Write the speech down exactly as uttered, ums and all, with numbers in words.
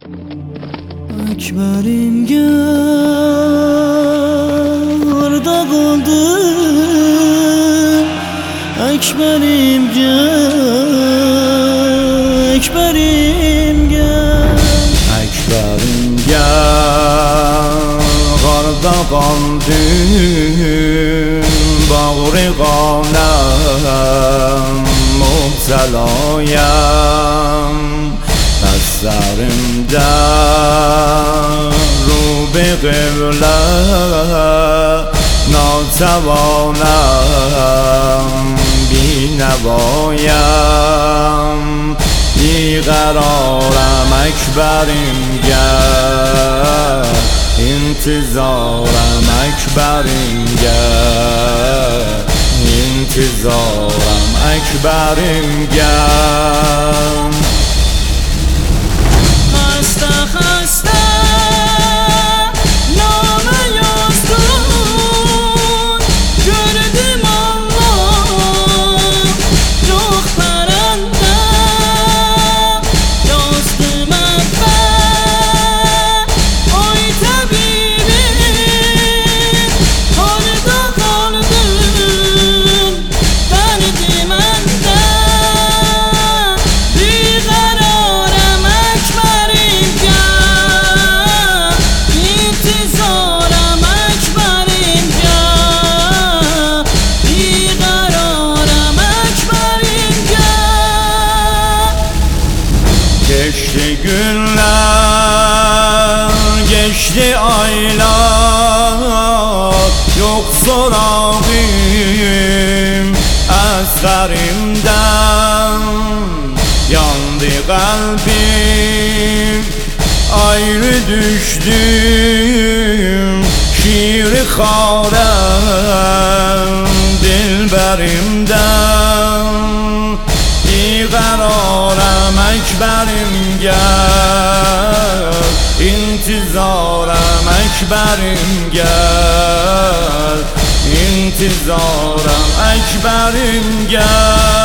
Ekberim gel da kaldı, Ekberim gel, Ekberim gel. Ekberim gel, qarda qaldım, bağrı qaləm, mübtəlayəm. Nəzərimdə rubi qiblə, natəvanəm, binəvayəm. بیقرارم اکبریم گل، انتظارم اکبریم گل، انتظارم اکبریم گل. خسته خسته نامه yazdın, gördüm Allah yok paranda. Yazdım evvel oy tabibim, harda kaldın beni dimende. Biqararım Ekberim gel, intizarım Ekberim gel. Biqararım Ekberim gel. Geçti günler, geçti aylar, yok sorağım əsərimdən. Yandı kalbim, ayrı düştüm, şiiri xarəm dilbərimdən. بیقرارم اکبریم گل، انتظارم اکبریم گل، انتظارم اکبریم گل.